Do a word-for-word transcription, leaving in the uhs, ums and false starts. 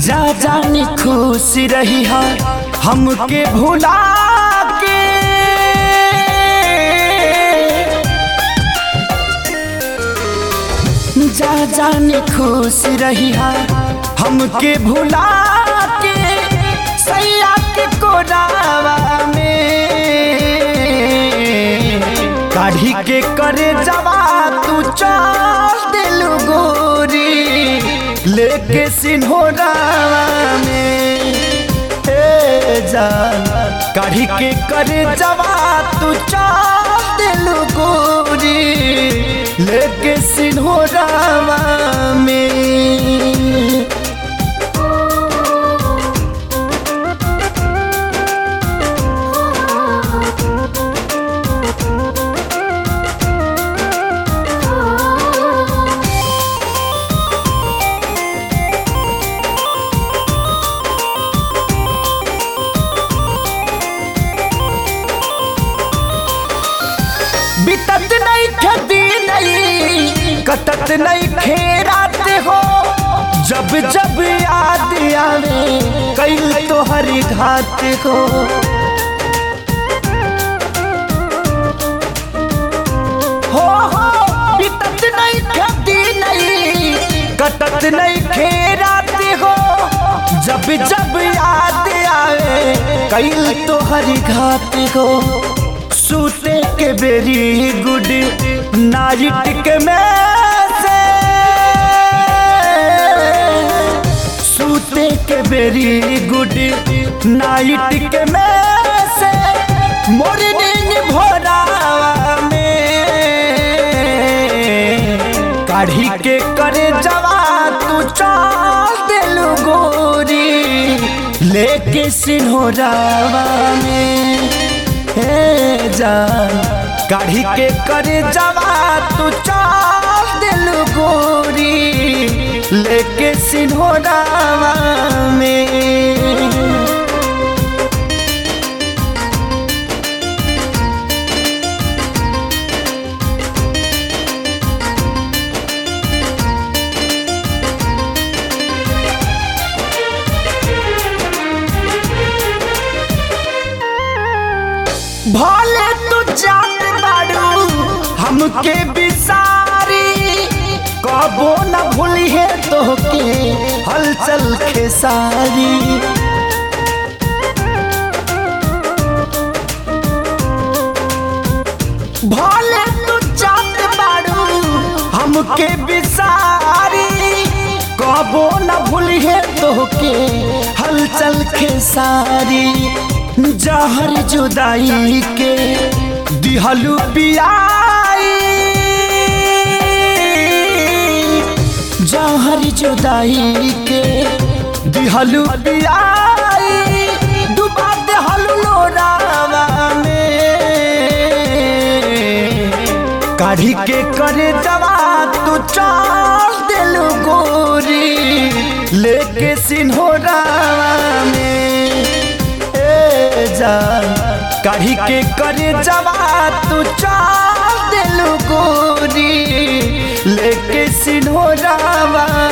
जा जानी खुश रही है हमके भुला के, जा जानी खुश रही है हमके भुला के, सैया के कोरावा में काढ़ी के करे जवा तू चल दिलु गोरी लेके सिन्होरावा में। ए जान काढ़ी के करे जवा तू चल दिलु गोरी लेके सिन्होरावा में। बितत नहीं खेती नहीं कटत नहीं खेरात हो, जब जब याद आवे कई तो हरी घात हो। हो हो बितत नहीं खेती नहीं कटत नहीं खेरात हो, जब जब याद आवे कई तो हरी घात हो। सूते के वेरी गुड नाइट के में से, सूते के वेरी गुड नाइट के में से, मॉर्निंग भोरावा में काढ़ी के करे जवा तू चल दिलु गोरी लेके सिन्होरावा में। हे जान काढ़ी के करे जवा तू चल दिलु गोरी लेके सिन्होरावा में। भले तू जात बाड़ू हमके बिसारी, कबो न भूली है तोहके हलचल खेसारी। भले तू जात बाड़ू हमके बिसारी, कबो न भूली है तोहके हलचल खेसारी। जहर जुदाई के दिहलु पियाई, जहर जुदाई के दिहलु पियाई, डुबा देहलु लोरावा में काढ़ी के करे जवा तू चल दिलु गोरी लेके सिन्होरावा में। काढ़ी के करे जवा तू चल दिलु गोरी लेके सिन्होरावा